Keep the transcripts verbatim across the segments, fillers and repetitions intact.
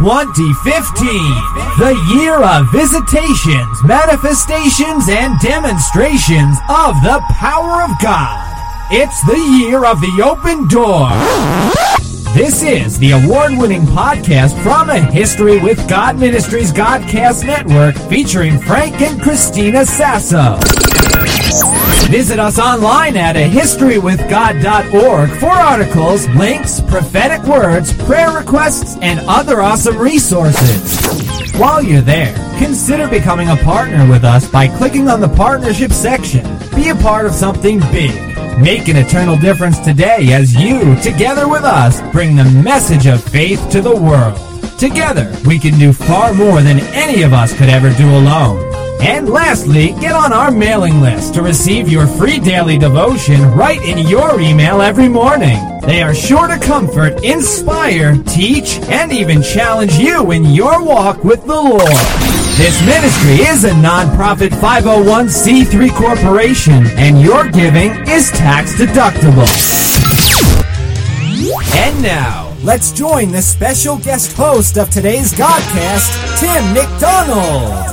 twenty fifteen, the year of visitations, manifestations, and demonstrations of the power of God. It's the year of the open door. This is the award-winning podcast from A History with God Ministries Godcast Network featuring Frank and Christina Sasso. Visit us online at a history with god dot org for articles, links, prophetic words, prayer requests, and other awesome resources. While you're there, consider becoming a partner with us by clicking on the partnership section. Be a part of something big. Make an eternal difference today as you, together with us, bring the message of faith to the world. Together, we can do far more than any of us could ever do alone. And lastly, get on our mailing list to receive your free daily devotion right in your email every morning. They are sure to comfort, inspire, teach, and even challenge you in your walk with the Lord. This ministry is a non-profit five oh one c three corporation, and your giving is tax deductible. And now, let's join the special guest host of today's Godcast, Tim McDonald.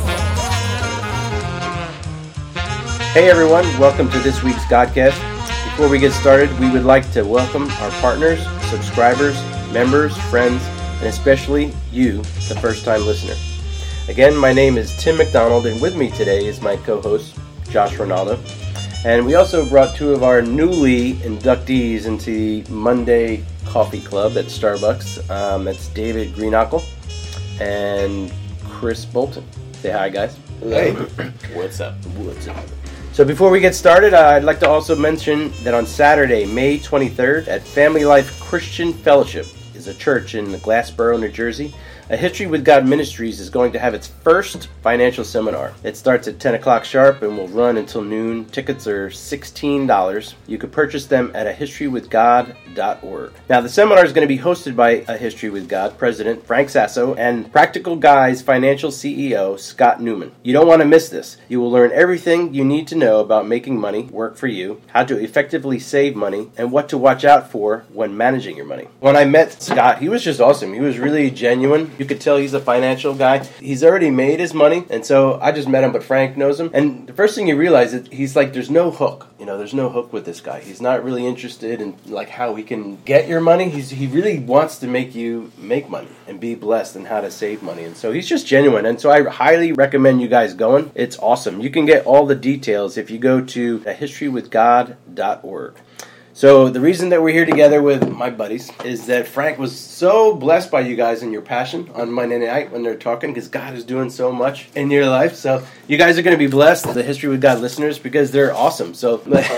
Hey everyone, welcome to this week's Godcast. Before we get started, we would like to welcome our partners, subscribers, members, friends, and especially you, the first-time listener. Again, my name is Tim McDonald, and with me today is my co-host, Josh Ronaldo. And we also brought two of our newly inductees into the Monday Coffee Club at Starbucks. Um, that's David Greenackle and Chris Bolton. Say hi, guys. Hey. What's up? What's up? So before we get started, uh, I'd like to also mention that on Saturday, May twenty-third, at Family Life Christian Fellowship is a church in Glassboro, New Jersey. A History with God Ministries is going to have its first financial seminar. It starts at ten o'clock sharp and will run until noon. Tickets are sixteen dollars. You can purchase them at a history with god dot org. Now, the seminar is going to be hosted by A History with God President Frank Sasso and Practical Guys Financial C E O Scott Newman. You don't want to miss this. You will learn everything you need to know about making money work for you, how to effectively save money, and what to watch out for when managing your money. When I met Scott, he was just awesome. He was really genuine. You could tell he's a financial guy. He's already made his money, and so I just met him, but Frank knows him. And the first thing you realize is he's like, there's no hook. You know, there's no hook with this guy. He's not really interested in like how he can get your money. He's he really wants to make you make money and be blessed and how to save money. And so he's just genuine. And so I highly recommend you guys going. It's awesome. You can get all the details if you go to a history with god dot org. So the reason that we're here together with my buddies is that Frank was so blessed by you guys and your passion on Monday night when they're talking, because God is doing so much in your life. So you guys are going to be blessed, the History with God listeners, because they're awesome. So,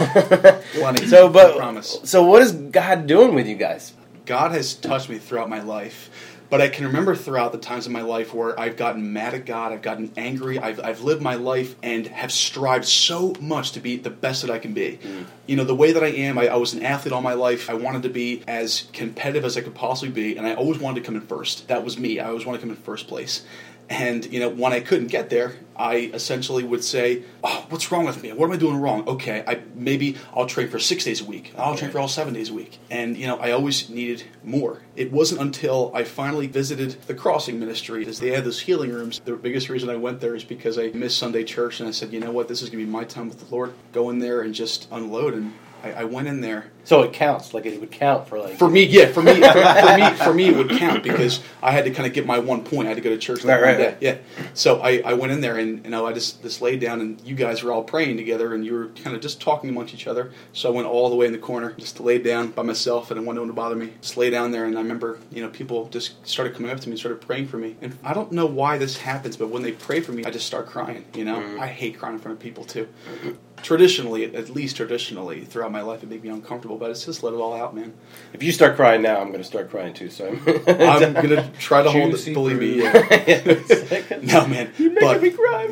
so but so what is God doing with you guys? God has touched me throughout my life. But I can remember throughout the times of my life where I've gotten mad at God, I've gotten angry, I've I've lived my life and have strived so much to be the best that I can be. Mm. You know, the way that I am, I, I was an athlete all my life. I wanted to be as competitive as I could possibly be, and I always wanted to come in first. That was me. I always wanted to come in first place. And, you know, when I couldn't get there, I essentially would say, oh, what's wrong with me? What am I doing wrong? Okay, I maybe I'll train for six days a week. I'll train for all seven days a week. And, you know, I always needed more. It wasn't until I finally visited the Crossing Ministry, as they had those healing rooms. The biggest reason I went there is because I missed Sunday church, and I said, you know what, this is going to be my time with the Lord. Go in there and just unload. And I, I went in there. So it counts, like it would count for like... For me, yeah, for me, for, for me, for me, it would count because I had to kind of get my one point. I had to go to church that right, one day. Right. Yeah. So I, I went in there and, you know, I just, just laid down, and you guys were all praying together, and you were kind of just talking amongst each other. So I went all the way in the corner, just laid down by myself, and I wanted no one to bother me. Just lay down there, and I remember, you know, people just started coming up to me and started praying for me. And I don't know why this happens, but when they pray for me, I just start crying, you know? Mm-hmm. I hate crying in front of people, too. Traditionally, at least traditionally, throughout my life, it made me uncomfortable, but it's just let it all out, man. If you start crying now, I'm going to start crying too, so... I'm going to try to hold it, believe me. Yeah. No, man. You're making but, me cry,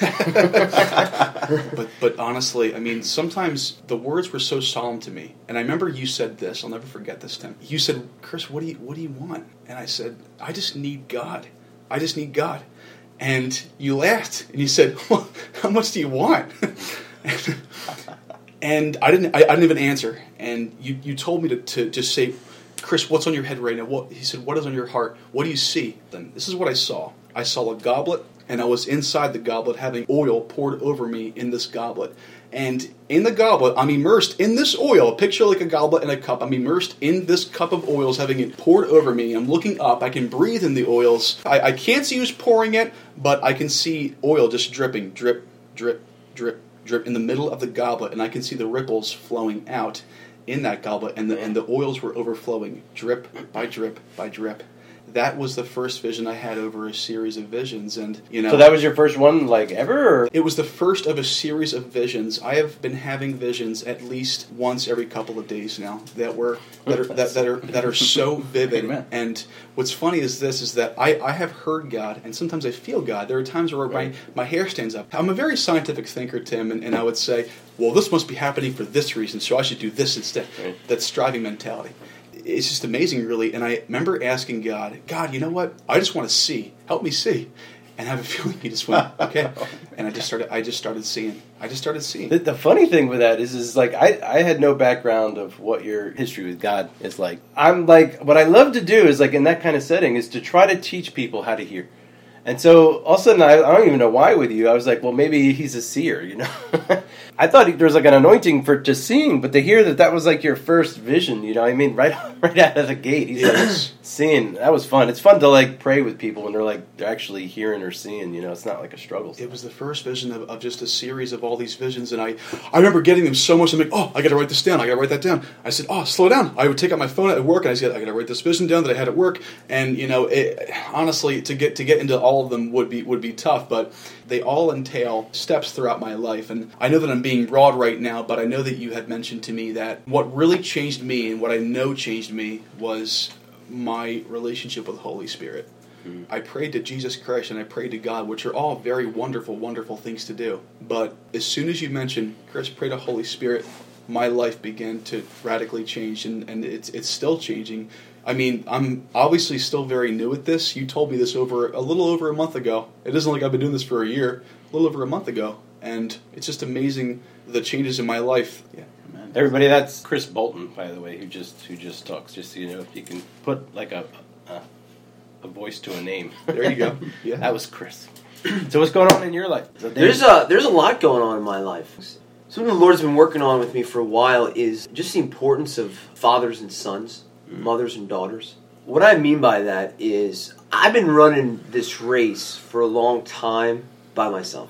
man. but, but honestly, I mean, sometimes the words were so solemn to me. And I remember you said this, I'll never forget this, Tim. You said, Chris, what do you, what do you want? And I said, I just need God. I just need God. And you laughed, and you said, well, how much do you want? And I didn't I, I didn't even answer. And you, you told me to, to just say, Chris, what's on your head right now? What, he said, what is on your heart? What do you see? Then this is what I saw. I saw a goblet, and I was inside the goblet having oil poured over me in this goblet. And in the goblet, I'm immersed in this oil. Picture like a goblet and a cup. I'm immersed in this cup of oils, having it poured over me. I'm looking up. I can breathe in the oils. I, I can't see who's pouring it, but I can see oil just dripping, drip, drip, drip, drip in the middle of the goblet. And I can see the ripples flowing out in that goblet. And the, and the oils were overflowing, drip by drip by drip. That was the first vision I had over a series of visions, and you know. So that was your first one, like ever? Or? It was the first of a series of visions. I have been having visions at least once every couple of days now that were that are that, that are that are so vivid. Amen. And what's funny is this: is that I, I have heard God, and sometimes I feel God. There are times where right. my, my hair stands up. I'm a very scientific thinker, Tim, and, and I would say, well, this must be happening for this reason, so I should do this instead. Right. That's striving mentality. It's just amazing, really. And I remember asking God, God, you know what? I just want to see. Help me see. And I have a feeling He just went, okay. And I just started. I just started seeing. I just started seeing. The, the funny thing with that is, is like I, I had no background of what your history with God is like. I'm like, what I love to do is like in that kind of setting is to try to teach people how to hear. And so all of a sudden, I, I don't even know why with you. I was like, well, maybe he's a seer, you know. I thought there was like an anointing for just seeing, but to hear that that was like your first vision, you know what I mean? Right right out of the gate, he's like seeing. That was fun. It's fun to like pray with people when they're like they're actually hearing or seeing, you know. It's not like a struggle. It was the first vision of, of just a series of all these visions, and I, I remember getting them so much. I'm like, oh, I got to write this down. I got to write that down. I said, oh, slow down. I would take out my phone at work, and I said, I got to write this vision down that I had at work. And you know, it, honestly, to get to get into all of them would be would be tough, but they all entail steps throughout my life. And I know that I'm being broad right now, but I know that you had mentioned to me that what really changed me and what I know changed me was my relationship with the Holy Spirit. Mm-hmm. I prayed to Jesus Christ and I prayed to God, which are all very wonderful, wonderful things to do. But as soon as you mentioned, Chris, pray to Holy Spirit, my life began to radically change, and, and it's it's still changing. I mean, I'm obviously still very new at this. You told me this over a little over a month ago. It isn't like I've been doing this for a year. A little over a month ago. And it's just amazing the changes in my life. Yeah, man. Everybody, that's Chris Bolton, by the way, who just who just talks. Just so you know, if you can put like a a, a voice to a name. There you go. Yeah, that was Chris. So what's going on in your life? There's a there's a lot going on in my life. Something the Lord's been working on with me for a while is just the importance of fathers and sons. Mothers and daughters. What I mean by that is I've been running this race for a long time by myself.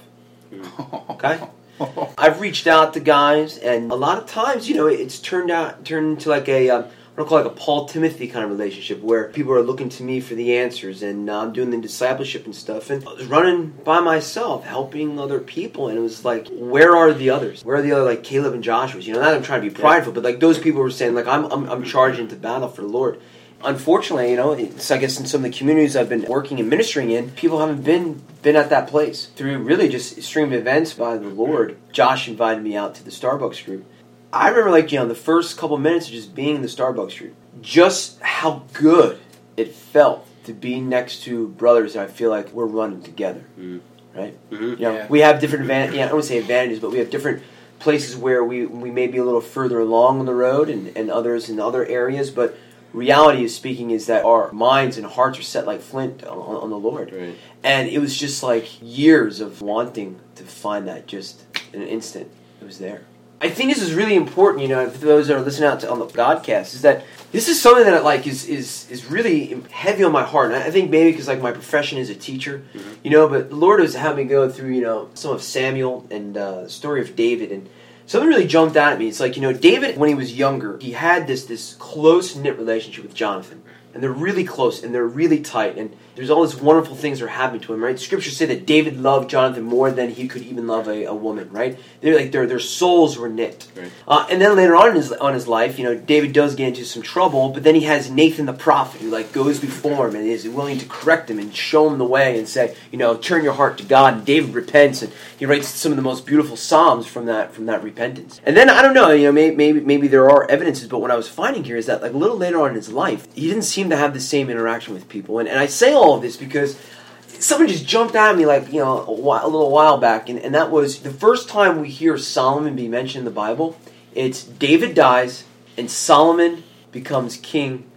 Okay? I've reached out to guys, and a lot of times, you know, it's turned out turned into like a um, I don't call it like a Paul Timothy kind of relationship where people are looking to me for the answers, and uh, I'm doing the discipleship and stuff. And I was running by myself, helping other people, and it was like, where are the others? Where are the other like Caleb and Joshua's? You know, not that I'm trying to be prideful, but like those people were saying, like I'm I'm, I'm charging into battle for the Lord. Unfortunately, you know, it's, I guess in some of the communities I've been working and ministering in, people haven't been been at that place through really just extreme events by the Lord. Josh invited me out to the Starbucks group. I remember, like, you know, the first couple minutes of just being in the Starbucks group, just how good it felt to be next to brothers that I feel like we're running together, mm. right? Mm-hmm. You know, yeah. We have different advantages. Yeah, I don't want to say advantages, but we have different places where we, we may be a little further along on the road, and, and others in other areas. But reality is speaking is that our minds and hearts are set like flint on, on the Lord, right. And it was just like years of wanting to find that just in an instant. It was there. I think this is really important, you know, for those that are listening out to, on the podcast, is that this is something that like is is, is really heavy on my heart. And I think maybe because like my profession is a teacher, mm-hmm. you know, but the Lord has had me go through, you know, some of Samuel and uh, the story of David, and something really jumped out at me. It's like, you know, David, when he was younger, he had this this close-knit relationship with Jonathan. And they're really close, and they're really tight, and there's all these wonderful things that are happening to him, right? Scriptures say that David loved Jonathan more than he could even love a, a woman, right? They're like their their souls were knit. Right. Uh, and then later on in his on his life, you know, David does get into some trouble, but then he has Nathan the prophet who like goes before him and is willing to correct him and show him the way and say, you know, turn your heart to God. And David repents, and he writes some of the most beautiful psalms from that from that repentance. And then I don't know, you know, maybe maybe, maybe there are evidences, but what I was finding here is that like a little later on in his life, he didn't seem to have the same interaction with people. And, and I say all of this because something just jumped out at me like, you know, a, while, a little while back, and, and that was the first time we hear Solomon be mentioned in the Bible. It's David dies, and Solomon becomes king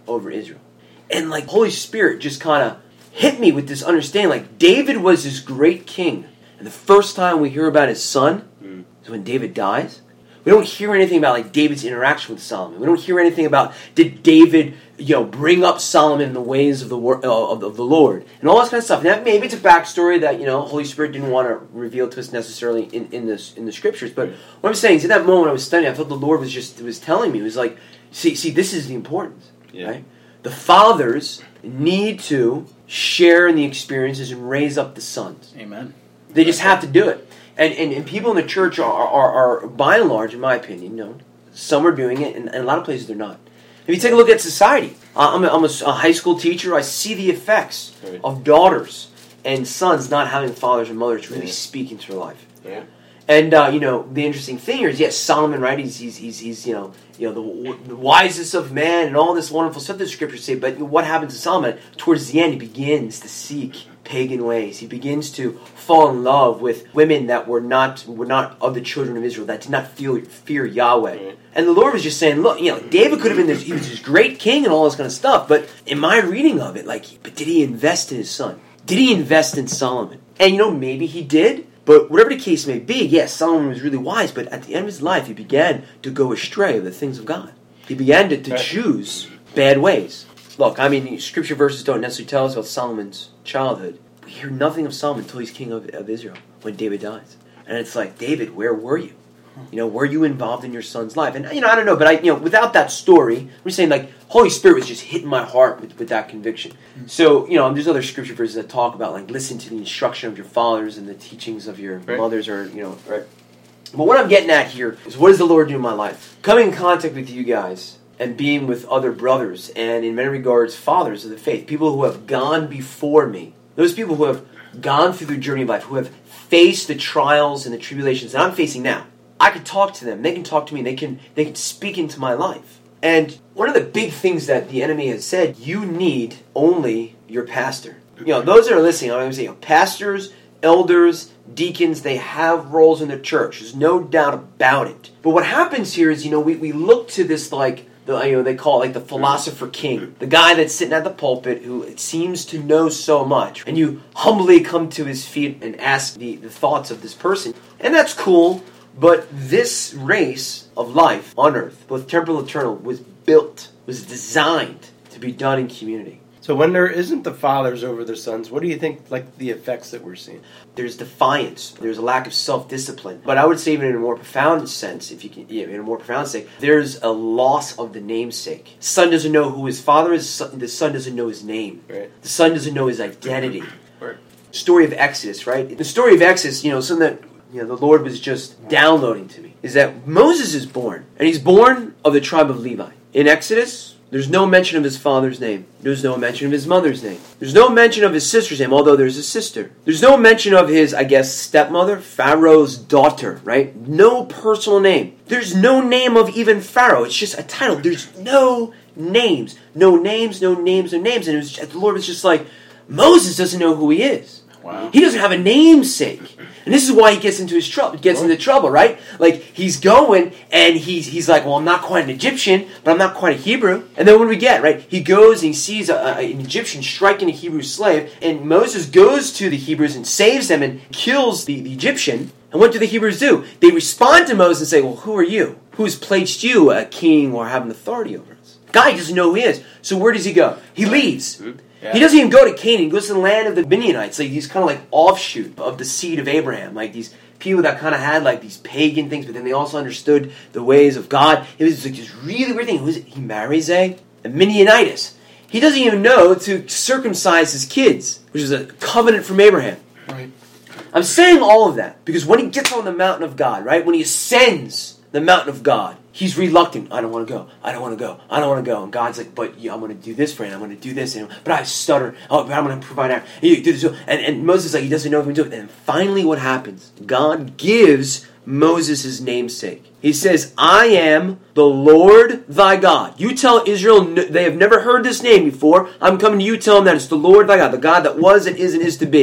over Israel. And like Holy Spirit just kind of hit me with this understanding. Like David was this great king. And the first time we hear about his son mm. is when David dies. We don't hear anything about like David's interaction with Solomon. We don't hear anything about did David, you know, bring up Solomon in the ways of the uh, of, of the Lord and all this kind of stuff. Now maybe it's a backstory that you know Holy Spirit didn't want to reveal to us necessarily in, in this in the scriptures. But what I'm saying is, in that moment when I was studying, I felt the Lord was just was telling me, it was like, see, see, this is the importance, yeah. right? The fathers need to share in the experiences and raise up the sons. Amen. They just have to do it. And, and and people in the church are, are, are, by and large, in my opinion, you know, some are doing it, and, and a lot of places they're not. If you take a look at society, uh, I'm, a, I'm a, a high school teacher. I see the effects right. of daughters and sons not having fathers and mothers really yeah. speak into their life. Yeah. And uh, you know, the interesting thing here is, yes, Solomon, right? He's he's he's, he's you know you know the, the wisest of men and all this wonderful stuff that the scriptures say. But what happens to Solomon? Towards the end, he begins to seek pagan ways. He begins to fall in love with women that were not were not of the children of Israel, that did not feel, fear Yahweh. Mm-hmm. And the Lord was just saying, look, you know, David could have been this, he was this great king and all this kind of stuff, but in my reading of it, like, but did he invest in his son? Did he invest in Solomon? And you know, maybe he did, but whatever the case may be, yes, Solomon was really wise, but at the end of his life, he began to go astray of the things of God. He began to, to choose bad ways. Look, I mean, scripture verses don't necessarily tell us about Solomon's childhood. We hear nothing of Solomon until he's king of, of Israel, when David dies. And it's like, David, where were you? You know, were you involved in your son's life? And, you know, I don't know, but I, you know, without that story, we're saying, like, Holy Spirit was just hitting my heart with, with that conviction. Mm-hmm. So, you know, there's other scripture verses that talk about, like, listen to the instruction of your fathers and the teachings of your right. mothers, or, you know, right? But what I'm getting at here is, what does the Lord do in my life? Coming in contact with you guys and being with other brothers and, in many regards, fathers of the faith, people who have gone before me, those people who have gone through the journey of life, who have faced the trials and the tribulations that I'm facing now. I can talk to them. They can talk to me. They can they can speak into my life. And one of the big things that the enemy has said, you need only your pastor. You know, those that are listening, I'm going to say, you know, pastors, elders, deacons, they have roles in the church. There's no doubt about it. But what happens here is, you know, we, we look to this, like, the, you know, they call it like the philosopher king, the guy that's sitting at the pulpit who it seems to know so much, and you humbly come to his feet and ask the, the thoughts of this person, and that's cool. But this race of life on earth, both temporal and eternal, was built, was designed to be done in community. So when there isn't the fathers over their sons, what do you think, like, the effects that we're seeing? There's defiance. There's a lack of self-discipline. But I would say, even in a more profound sense, if you can, yeah, in a more profound sense, there's a loss of the namesake. Son doesn't know who his father is. The son doesn't know his name. Right. The son doesn't know his identity. Right. Story of Exodus, right? The story of Exodus, you know, something that, you know, the Lord was just downloading to me, is that Moses is born, and he's born of the tribe of Levi. In Exodus, there's no mention of his father's name. There's no mention of his mother's name. There's no mention of his sister's name, although there's a sister. There's no mention of his, I guess, stepmother, Pharaoh's daughter, right? No personal name. There's no name of even Pharaoh. It's just a title. There's no names. No names, no names, no names. And it was, the Lord was just like, Moses doesn't know who he is. Wow. He doesn't have a namesake. And this is why he gets into his trouble, gets into trouble, right? Like, he's going, and he's he's like, well, I'm not quite an Egyptian, but I'm not quite a Hebrew. And then what do we get, right? He goes and he sees a, a, an Egyptian striking a Hebrew slave, and Moses goes to the Hebrews and saves them and kills the, the Egyptian. And what do the Hebrews do? They respond to Moses and say, well, who are you? Who's placed you a king or having authority over us? Guy doesn't know who he is. So where does he go? He leaves. Yeah. He doesn't even go to Canaan. He goes to the land of the Mennonites. Like, he's kind of like offshoot of the seed of Abraham. Like these people that kind of had like these pagan things, but then they also understood the ways of God. It was like this really weird thing. He, was, he marries a, a Mennonitess. He doesn't even know to circumcise his kids, which is a covenant from Abraham. Right. I'm saying all of that because when he gets on the mountain of God, right, when he ascends the mountain of God, he's reluctant. I don't want to go. I don't want to go. I don't want to go. And God's like, but yeah, I'm going to do this for you. I'm going to do this. And, but I stutter. Oh, but I'm going to provide out. And, you do this. And, and Moses, like, he doesn't know if he can do it. And finally what happens? God gives Moses his namesake. He says, I am the Lord thy God. You tell Israel, they have never heard this name before. I'm coming to you, tell them that it's the Lord thy God, the God that was and is and is to be.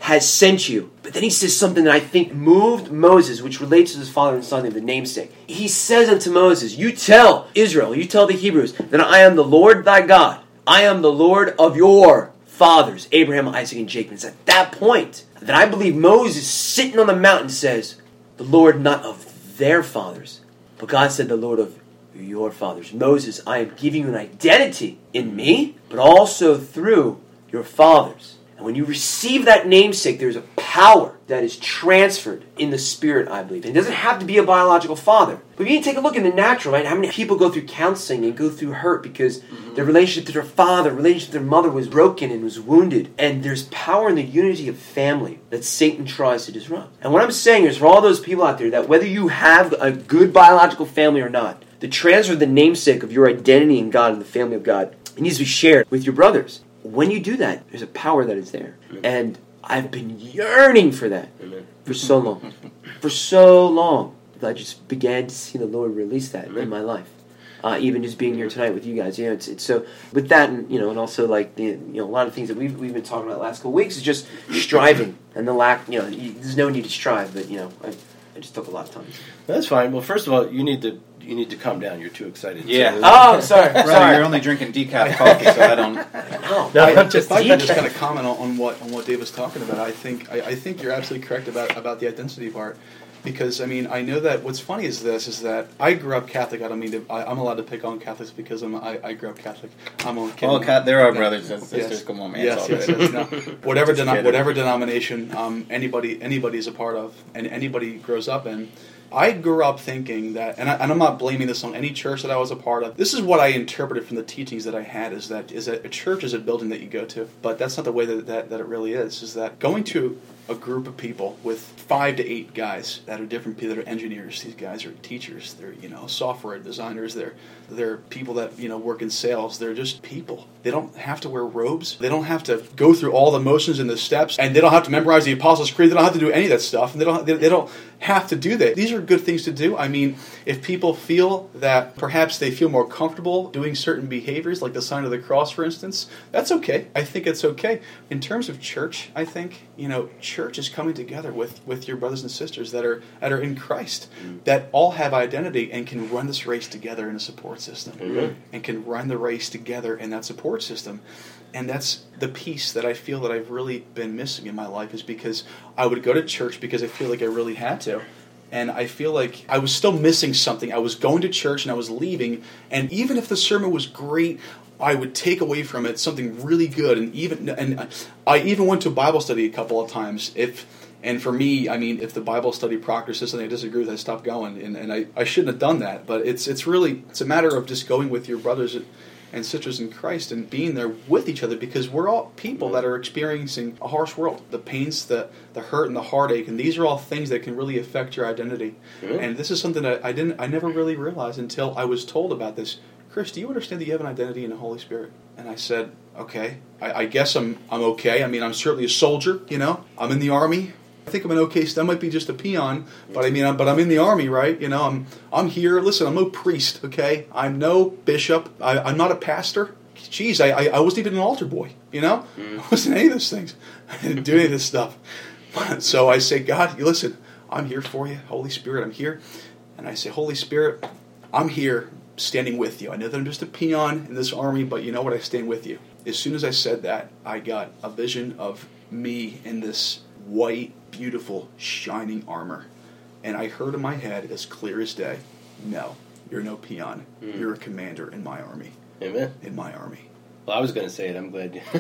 has sent you. But then he says something that I think moved Moses, which relates to his father and son, the namesake. He says unto Moses, you tell Israel, you tell the Hebrews, that I am the Lord thy God. I am the Lord of your fathers, Abraham, Isaac, and Jacob. It's at that point that I believe Moses, sitting on the mountain, says, the Lord not of their fathers, but God said the Lord of your fathers. Moses, I am giving you an identity in me, but also through your fathers. And when you receive that namesake, there's a power that is transferred in the spirit, I believe. It doesn't have to be a biological father. But you need to take a look in the natural, right? How many people go through counseling and go through hurt because mm-hmm. their relationship to their father, relationship to their mother was broken and was wounded. And there's power in the unity of family that Satan tries to disrupt. And what I'm saying is for all those people out there that whether you have a good biological family or not, the transfer of the namesake of your identity in God and the family of God, it needs to be shared with your brothers. When you do that, there's a power that is there. Amen. And I've been yearning for that Amen. for so long. For so long. I just began to see the Lord release that Amen. in my life. Uh, even just being here tonight with you guys. You know, it's, it's so with that and you know, and also like the you know, a lot of things that we've we've been talking about the last couple of weeks is just striving and the lack, you know, you, there's no need to strive, but you know, I I just took a lot of time. That's fine. Well, first of all, you need to you need to calm down. You're too excited. Yeah. So, oh, sorry. Brother, sorry. you're only drinking decaf coffee, so I don't. No, No, I, I'm just- if I can just kind of comment on, on what on what Dave was talking about, I think I, I think you're absolutely correct about about the identity part. Because, I mean, I know that what's funny is this, is that I grew up Catholic. I don't mean to, I, I'm allowed to pick on Catholics because I'm, I, I grew up Catholic. I'm on Well, Cat, there are brothers and sisters. Yes. Come on, man. Yes, It's yes, all yes. good. No, whatever, Just deno- kidding. whatever denomination um, anybody anybody is a part of and anybody grows up in, I grew up thinking that, and, I, and I'm not blaming this on any church that I was a part of. This is what I interpreted from the teachings that I had: is that is that a church is a building that you go to, but that's not the way that that, that it really is. Is that going to a group of people with five to eight guys that are different people, that are engineers. These guys are teachers. They're, you know, software designers. They're they're people that, you know, work in sales. They're just people. They don't have to wear robes. They don't have to go through all the motions and the steps, and they don't have to memorize the Apostles' Creed. They don't have to do any of that stuff, and they don't they, they don't have to do that. These are good things to do. I mean, if people feel that perhaps they feel more comfortable doing certain behaviors, like the sign of the cross, for instance, that's okay. I think it's okay. In terms of church, I think, you know, church is coming together with, with your brothers and sisters that are that are in Christ, mm. that all have identity and can run this race together in a support system, mm-hmm. and can run the race together in that support system. And that's the piece that I feel that I've really been missing in my life, is because I would go to church because I feel like I really had to. And I feel like I was still missing something. I was going to church and I was leaving, and even if the sermon was great, I would take away from it something really good. And even and I even went to Bible study a couple of times. If and for me, I mean, if the Bible study proctor says something I disagree with, I stop going. And, and I, I shouldn't have done that. But it's it's really it's a matter of just going with your brothers and sisters in Christ and being there with each other, because we're all people that are experiencing a harsh world. The pains, the the hurt, and the heartache, and these are all things that can really affect your identity. Mm-hmm. And this is something that I didn't, I never really realized until I was told about this. Chris, do you understand that you have an identity in the Holy Spirit? And I said, okay. I, I guess I'm I'm okay. I mean, I'm certainly a soldier. You know, I'm in the Army. I think I'm an okay. That might be just a peon, but I mean, I'm, but I'm in the Army, right? You know, I'm I'm here. Listen, I'm no priest, okay? I'm no bishop. I, I'm not a pastor. Jeez, I, I I wasn't even an altar boy. You know, mm. I wasn't any of those things. I didn't do any of this stuff. So I say, God, you listen. I'm here for you, Holy Spirit. I'm here, and I say, Holy Spirit, I'm here, standing with you. I know that I'm just a peon in this army, but you know what? I stand with you. As soon as I said that, I got a vision of me in this white, beautiful, shining armor. And I heard in my head, as clear as day, no, you're no peon. Mm. You're a commander in my army. Amen. In my army. Well, I was going to say it. I'm glad you...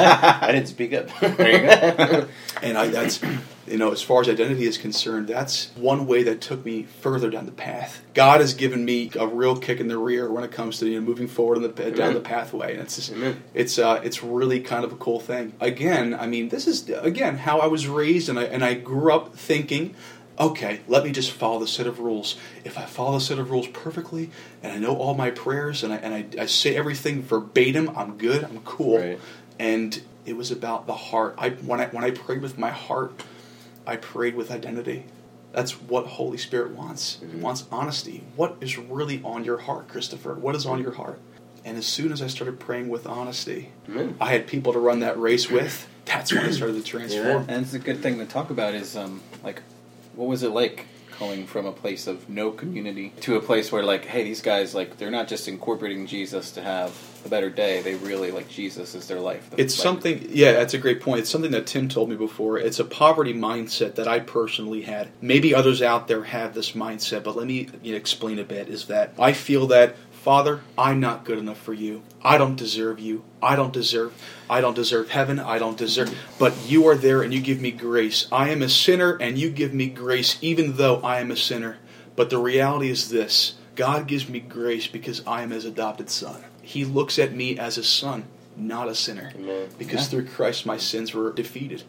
I didn't speak up. There you go. And I, that's, you know, as far as identity is concerned, that's one way that took me further down the path. God has given me a real kick in the rear when it comes to, you know, moving forward in the, down Amen. the pathway. And it's just, Amen. it's uh, it's really kind of a cool thing. Again, I mean, this is, again, how I was raised, and I and I grew up thinking, okay, let me just follow the set of rules. If I follow the set of rules perfectly, and I know all my prayers, and I and I, I say everything verbatim, I'm good, I'm cool. Right. And it was about the heart. I when I when I prayed with my heart, I prayed with identity. That's what Holy Spirit wants. Mm-hmm. He wants honesty. What is really on your heart, Christopher? What is on your heart? And as soon as I started praying with honesty, Amen. I had people to run that race with. That's when I started to transform. And it's a good thing to talk about is, um, like, what was it like going from a place of no community to a place where, like, hey, these guys, like, they're not just incorporating Jesus to have a better day. They really, like, Jesus is their life. It's like, something, yeah, that's a great point. It's something that Tim told me before. It's a poverty mindset that I personally had. Maybe others out there have this mindset, but let me you know, explain a bit, is that I feel that, Father, I'm not good enough for you. I don't deserve you. I don't deserve I don't deserve heaven. I don't deserve but you are there and you give me grace. I am a sinner and you give me grace even though I am a sinner. But the reality is this. God gives me grace because I am his adopted son. He looks at me as a son, not a sinner. Amen. Because Yeah. through Christ my sins were defeated.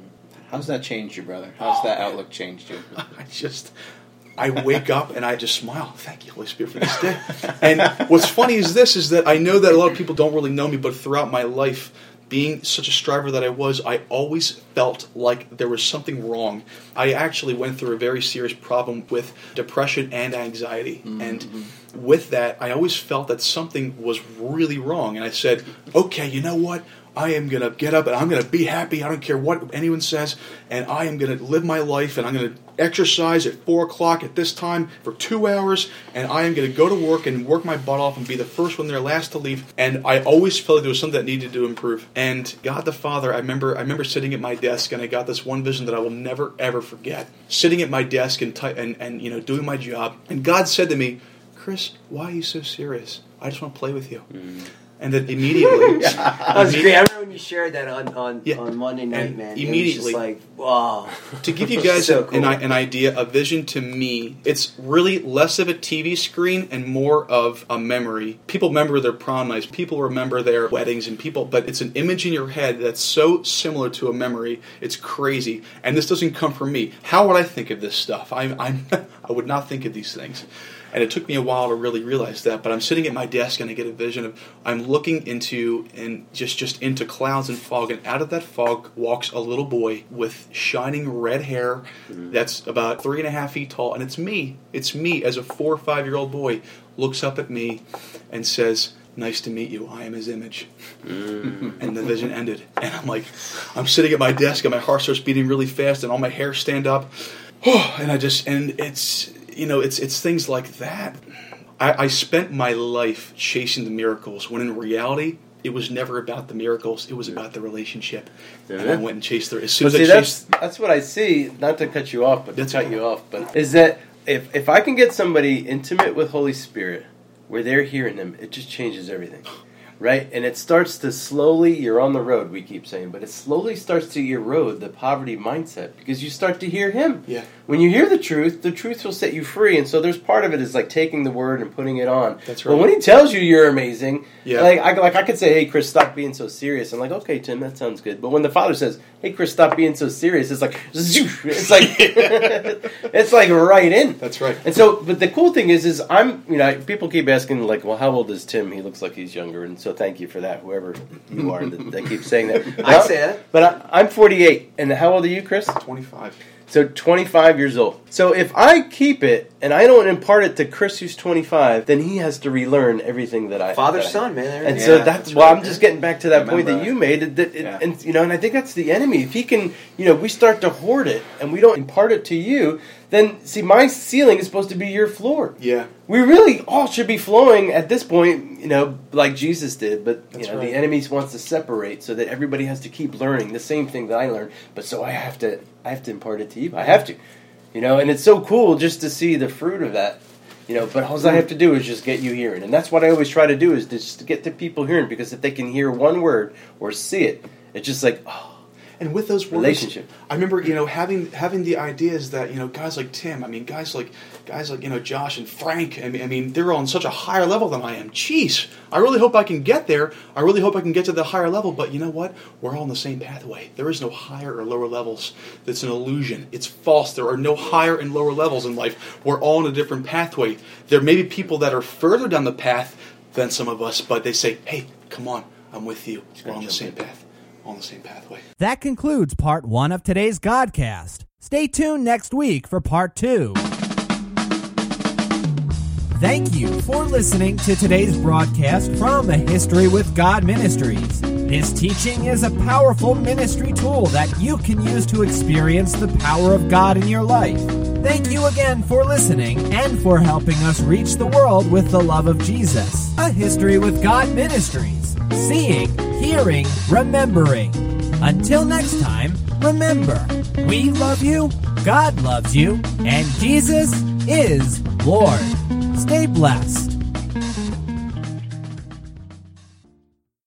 How's that changed you, brother? How's Oh, that man. outlook changed you? I just, I wake up and I just smile. Thank you, Holy Spirit, for this day. And what's funny is this, is that I know that a lot of people don't really know me, but throughout my life, being such a striver that I was, I always felt like there was something wrong. I actually went through a very serious problem with depression and anxiety. Mm-hmm. And with that, I always felt that something was really wrong. And I said, okay, you know what? I am going to get up and I'm going to be happy. I don't care what anyone says. And I am going to live my life and I'm going to exercise at four o'clock at this time for two hours. And I am going to go to work and work my butt off and be the first one there, last to leave. And I always felt like there was something that needed to improve. And God the Father, I remember I remember sitting at my desk and I got this one vision that I will never, ever forget. Sitting at my desk and, ty- and, and you know doing my job. And God said to me, Chris, why are you so serious? I just want to play with you. Mm. And then immediately... That was great. I remember when you shared that on, on, Yeah. on Monday night, And man. immediately- It was just like, wow. To give you guys So an, cool. an, an idea, a vision to me, it's really less of a T V screen and more of a memory. People remember their prom nights, people remember their weddings, and people, but it's an image in your head that's so similar to a memory. It's crazy, and this doesn't come from me. How would I think of this stuff? I'm, I'm I would not think of these things. And it took me a while to really realize that, but I'm sitting at my desk and I get a vision of, I'm looking into, and just, just into clouds and fog, and out of that fog walks a little boy with shining red hair that's about three and a half feet tall, and it's me. It's me as a four or five-year-old boy, looks up at me and says, nice to meet you, I am his image. Mm. And the vision ended. And I'm like, I'm sitting at my desk and my heart starts beating really fast and all my hair stand up. And I just, and it's... You know, it's it's things like that. I, I spent my life chasing the miracles, when in reality, it was never about the miracles. It was about the relationship. Yeah. And I went and chased the... As soon Well, as see, I that's, chased... that's what I see, not to cut you off, but to That's cut fine. you off, but is that if, if I can get somebody intimate with Holy Spirit, where they're hearing Him, it just changes everything. Right? And it starts to slowly, you're on the road, we keep saying, but it slowly starts to erode the poverty mindset because you start to hear Him. Yeah. When you hear the truth, the truth will set you free. And so there's part of it is like taking the word and putting it on. That's right. But when He tells you you're amazing, Yeah. like, I, like I could say, hey, Chris, stop being so serious. I'm like, okay, Tim, that sounds good. But when the Father says, hey, Chris, stop being so serious, it's like, zoosh. It's like, it's like right in. That's right. And so, but the cool thing is, is I'm, you know, people keep asking, like, well, how old is Tim? He looks like he's younger. And so thank you for that, whoever you are that, that keeps saying that. But I'd I'm- say that. But I, I'm forty-eight. And how old are you, Chris? twenty-five. So twenty-five years old. So if I keep it and I don't impart it to Chris who's twenty-five, then he has to relearn everything that I Father, that I- son, man. And Yeah, so that's, that's well, right. I'm just getting back to that point that Remember. you made. That, that it, Yeah. and you know, and I think that's the enemy. If he can, you know, we start to hoard it and we don't impart it to you, then see, my ceiling is supposed to be your floor. Yeah. We really all should be flowing at this point, you know, like Jesus did. But you That's know, right. the enemy wants to separate so that everybody has to keep learning the same thing that I learned. But so I have to, I have to impart it to you. I have to, you know. And it's so cool just to see the fruit of that, you know. But all I have to do is just get you hearing, and that's what I always try to do is just to get the people hearing, because if they can hear one word or see it, it's just like, oh. And with those words, Relationship. I remember, you know, having having the ideas that, you know, guys like Tim, I mean, guys like guys like, you know, Josh and Frank, I mean, I mean, they're on such a higher level than I am. Jeez, I really hope I can get there. I really hope I can get to the higher level. But you know what? We're all on the same pathway. There is no higher or lower levels. That's an illusion. It's false. There are no higher and lower levels in life. We're all on a different pathway. There may be people that are further down the path than some of us, but they say, hey, come on, I'm with you. We're on the same path. On the same pathway. That concludes part one of today's Godcast. Stay tuned next week for part two. Thank you for listening to today's broadcast from A History with God Ministries. This teaching is a powerful ministry tool that you can use to experience the power of God in your life. Thank you again for listening and for helping us reach the world with the love of Jesus. A History with God Ministries. Seeing, hearing, remembering. Until next time, remember, we love you, God loves you, and Jesus is Lord. Stay blessed.